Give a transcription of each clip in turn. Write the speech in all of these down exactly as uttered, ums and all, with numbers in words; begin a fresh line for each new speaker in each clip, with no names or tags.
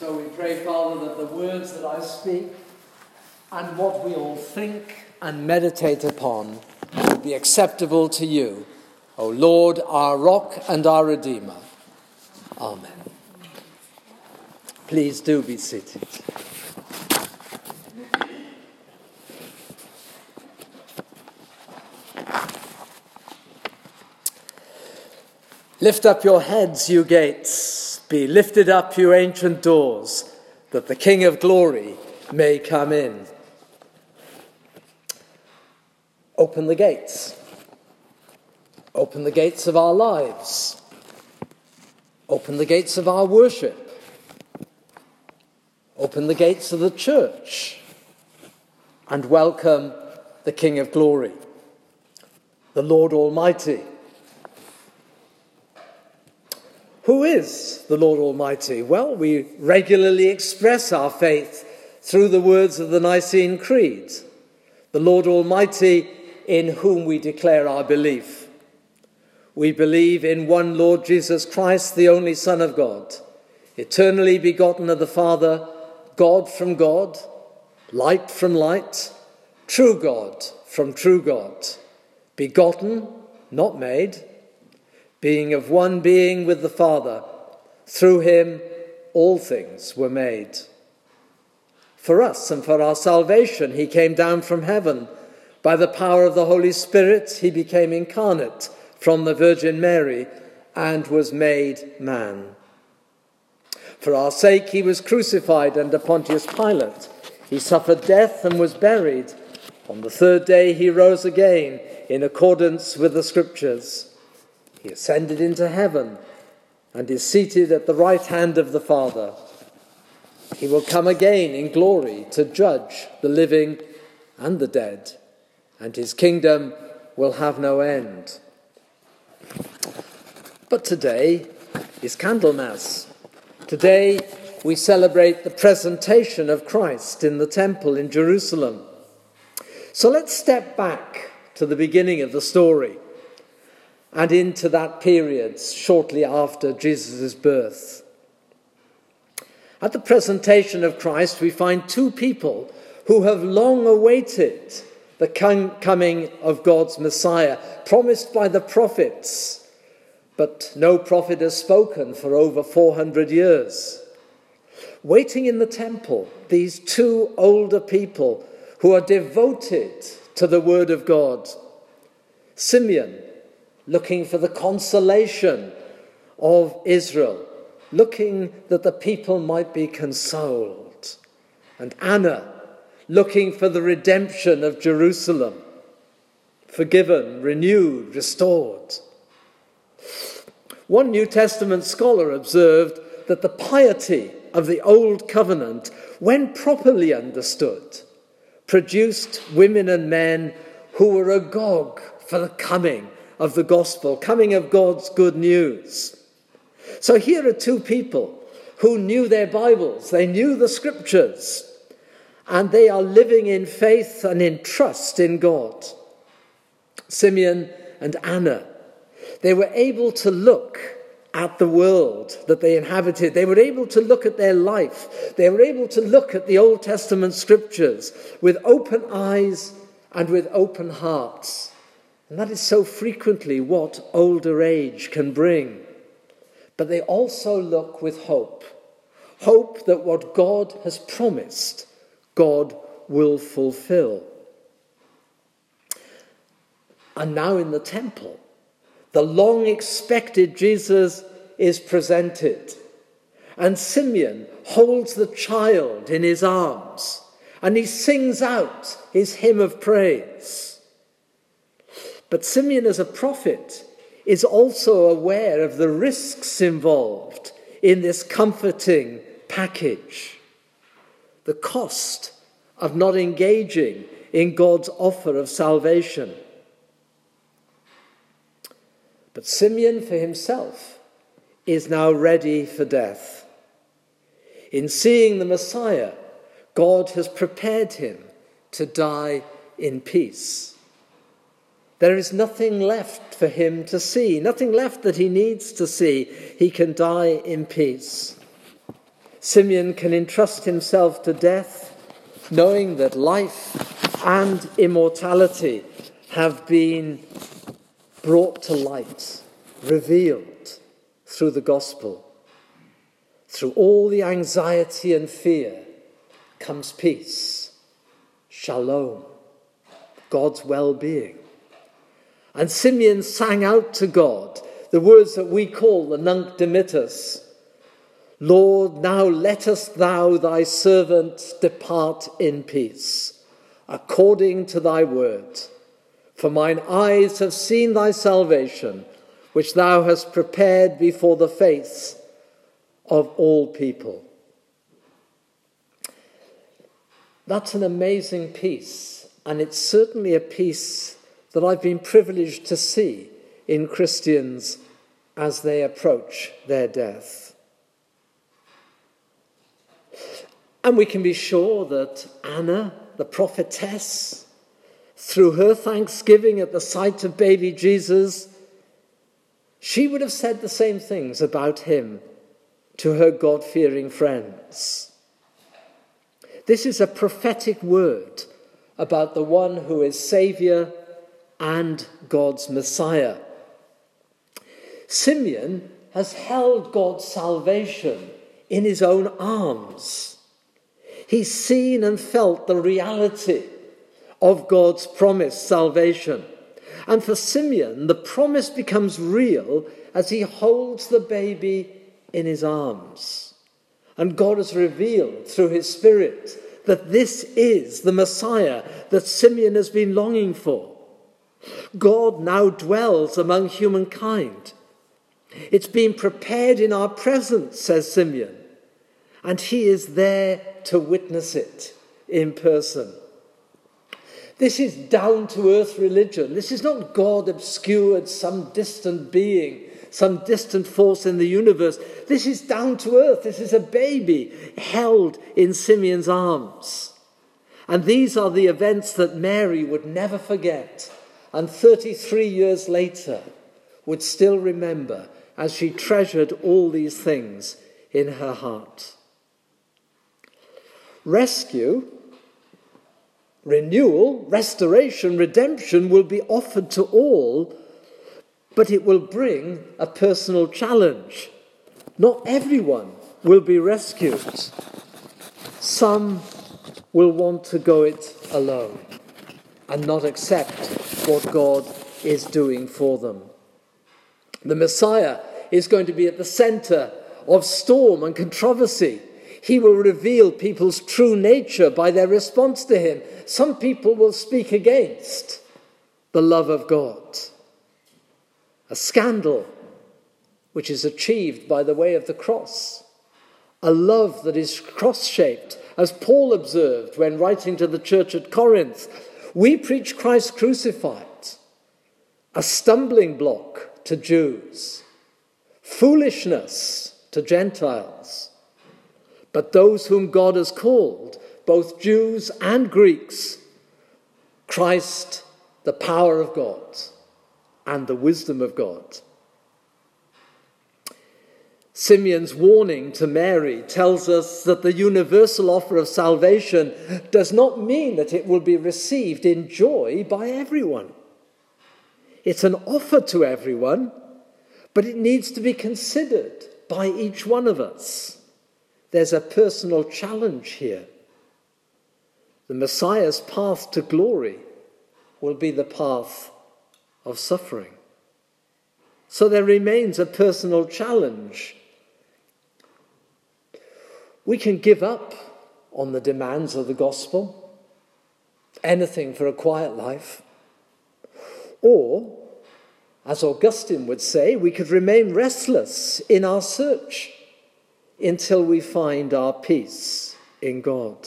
So we pray, Father, that the words that I speak and what we all think and meditate upon will be acceptable to you, O Lord, our rock and our Redeemer. Amen. Please do be seated. Lift up your heads, you gates. Be lifted up, you ancient doors, that the King of glory may come in. Open the gates. Open the gates of our lives. Open the gates of our worship. Open the gates of the church. And welcome the King of glory, the Lord Almighty. Who is the Lord Almighty? Well, we regularly express our faith through the words of the Nicene Creed. The Lord Almighty, in whom we declare our belief. We believe in one Lord Jesus Christ, the only Son of God, eternally begotten of the Father, God from God, light from light, true God from true God, begotten, not made, being of one being with the Father. Through him all things were made. For us and for our salvation he came down from heaven. By the power of the Holy Spirit he became incarnate from the Virgin Mary and was made man. For our sake he was crucified under Pontius Pilate. He suffered death and was buried. On the third day he rose again in accordance with the Scriptures. He ascended into heaven and is seated at the right hand of the Father. He will come again in glory to judge the living and the dead, and his kingdom will have no end. But today is Candlemas. Today we celebrate the presentation of Christ in the temple in Jerusalem. So let's step back to the beginning of the story and into that period shortly after Jesus' birth. At the presentation of Christ, we find two people who have long awaited the coming of God's Messiah, promised by the prophets, but no prophet has spoken for over four hundred years. Waiting in the temple, these two older people who are devoted to the word of God. Simeon, looking for the consolation of Israel, looking that the people might be consoled. And Anna, looking for the redemption of Jerusalem, forgiven, renewed, restored. One New Testament scholar observed that the piety of the Old Covenant, when properly understood, produced women and men who were agog for the coming of the gospel, coming of God's good news. So here are two people who knew their Bibles, they knew the Scriptures, and they are living in faith and in trust in God. Simeon and Anna, they were able to look at the world that they inhabited. They were able to look at their life. They were able to look at the Old Testament Scriptures with open eyes and with open hearts. And that is so frequently what older age can bring. But they also look with hope. Hope that what God has promised, God will fulfill. And now in the temple, the long-expected Jesus is presented. And Simeon holds the child in his arms. And he sings out his hymn of praise. But Simeon, as a prophet, is also aware of the risks involved in this comforting package. The cost of not engaging in God's offer of salvation. But Simeon, for himself, is now ready for death. In seeing the Messiah, God has prepared him to die in peace. There is nothing left for him to see, nothing left that he needs to see. He can die in peace. Simeon can entrust himself to death, knowing that life and immortality have been brought to light, revealed through the gospel. Through all the anxiety and fear comes peace, shalom, God's well-being. And Simeon sang out to God the words that we call the Nunc Dimittis. Lord, now lettest thou thy servant depart in peace, according to thy word. For mine eyes have seen thy salvation, which thou hast prepared before the face of all people. That's an amazing peace, and it's certainly a peace that I've been privileged to see in Christians as they approach their death. And we can be sure that Anna, the prophetess, through her thanksgiving at the sight of baby Jesus, she would have said the same things about him to her God-fearing friends. This is a prophetic word about the one who is Saviour and God's Messiah. Simeon has held God's salvation in his own arms. He's seen and felt the reality of God's promised salvation. And for Simeon, the promise becomes real as he holds the baby in his arms. And God has revealed through his Spirit that this is the Messiah that Simeon has been longing for. God now dwells among humankind. It's been prepared in our presence, says Simeon, and he is there to witness it in person. This is down-to-earth religion. This is not God obscured, some distant being, some distant force in the universe. This is down to earth. This is a baby held in Simeon's arms. And these are the events that Mary would never forget, and thirty-three years later would still remember as she treasured all these things in her heart. Rescue, renewal, restoration, redemption will be offered to all, but it will bring a personal challenge. Not everyone will be rescued. Some will want to go it alone and not accept what God is doing for them. The Messiah is going to be at the center of storm and controversy. He will reveal people's true nature by their response to him. Some people will speak against the love of God. A scandal which is achieved by the way of the cross. A love that is cross-shaped, as Paul observed when writing to the church at Corinth. We preach Christ crucified, a stumbling block to Jews, foolishness to Gentiles. But those whom God has called, both Jews and Greeks, Christ, the power of God and the wisdom of God. Simeon's warning to Mary tells us that the universal offer of salvation does not mean that it will be received in joy by everyone. It's an offer to everyone, but it needs to be considered by each one of us. There's a personal challenge here. The Messiah's path to glory will be the path of suffering. So there remains a personal challenge. We can give up on the demands of the gospel, anything for a quiet life. Or, as Augustine would say, we could remain restless in our search until we find our peace in God.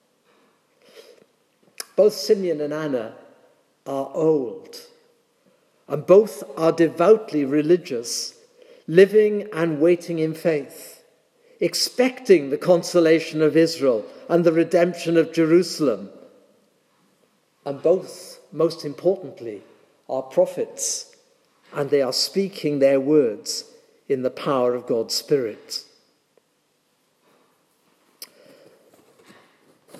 Both Simeon and Anna are old, and both are devoutly religious, living and waiting in faith, expecting the consolation of Israel and the redemption of Jerusalem. And both, most importantly, are prophets, and they are speaking their words in the power of God's Spirit.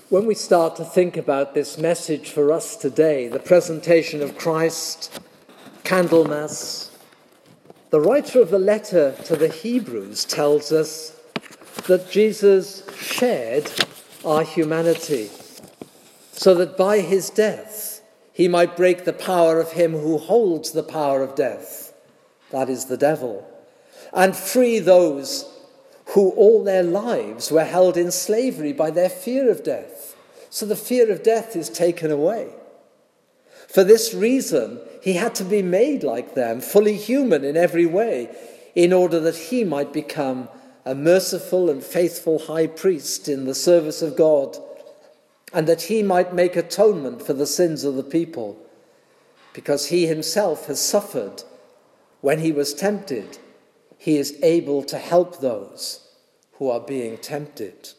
When we start to think about this message for us today, the presentation of Christ, Candlemas, the writer of the letter to the Hebrews tells us that Jesus shared our humanity so that by his death he might break the power of him who holds the power of death, that is the devil, and free those who all their lives were held in slavery by their fear of death. So the fear of death is taken away. For this reason, he had to be made like them, fully human in every way, in order that he might become a merciful and faithful high priest in the service of God, and that he might make atonement for the sins of the people, because he himself has suffered when he was tempted. He is able to help those who are being tempted.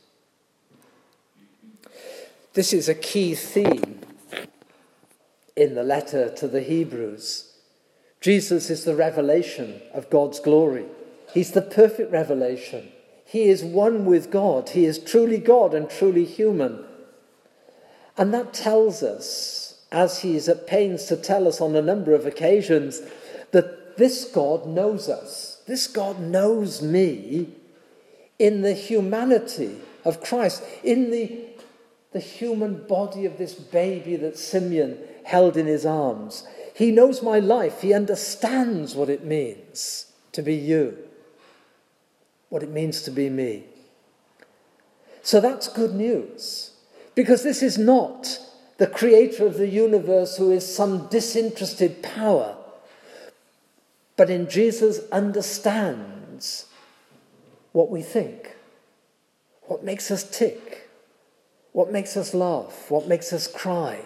This is a key theme in the letter to the Hebrews. Jesus is the revelation of God's glory. He's the perfect revelation. He is one with God. He is truly God and truly human. And that tells us, as he is at pains to tell us on a number of occasions, that this God knows us. This God knows me in the humanity of Christ, in the the human body of this baby that Simeon held in his arms. He knows my life. He understands what it means to be you, what it means to be me. So that's good news, because this is not the creator of the universe who is some disinterested power, but in Jesus understands what we think, what makes us tick, what makes us laugh, what makes us cry.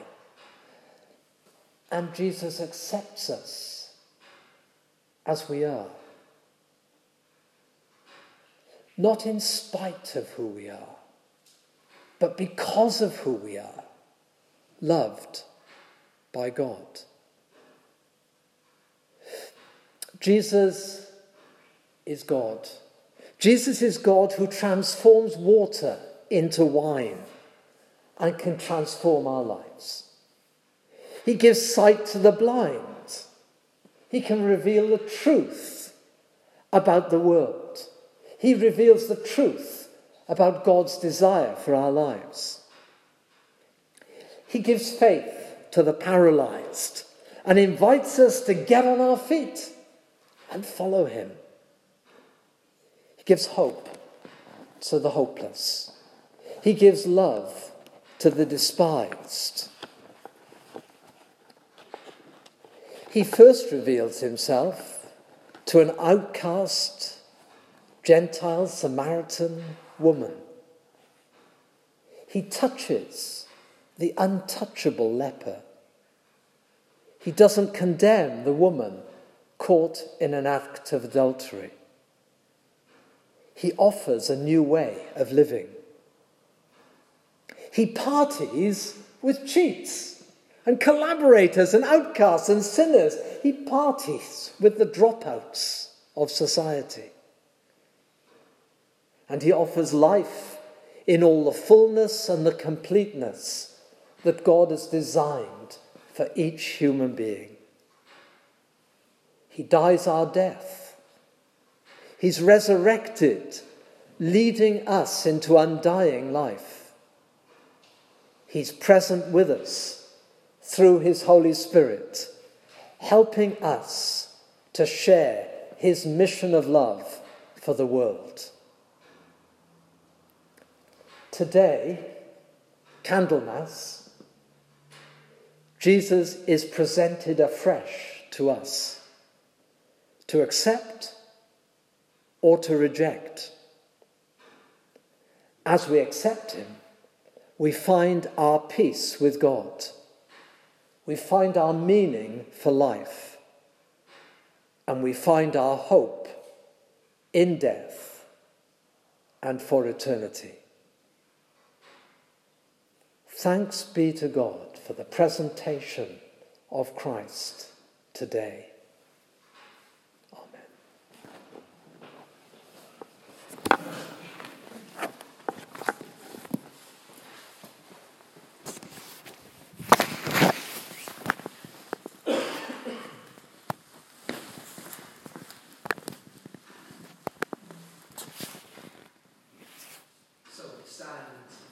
And Jesus accepts us as we are. Not in spite of who we are, but because of who we are, loved by God. Jesus is God. Jesus is God who transforms water into wine and can transform our lives. He gives sight to the blind. He can reveal the truth about the world. He reveals the truth about God's desire for our lives. He gives faith to the paralyzed and invites us to get on our feet and follow him. He gives hope to the hopeless. He gives love to the despised. He first reveals himself to an outcast, Gentile Samaritan woman. He touches the untouchable leper. He doesn't condemn the woman caught in an act of adultery. He offers a new way of living. He parties with cheats and collaborators and outcasts and sinners. He parties with the dropouts of society. And he offers life in all the fullness and the completeness that God has designed for each human being. He dies our death. He's resurrected, leading us into undying life. He's present with us through his Holy Spirit, helping us to share his mission of love for the world. Today, Candlemas, Jesus is presented afresh to us, to accept or to reject. As we accept him, we find our peace with God. We find our meaning for life. And we find our hope in death and for eternity. Thanks be to God for the presentation of Christ today.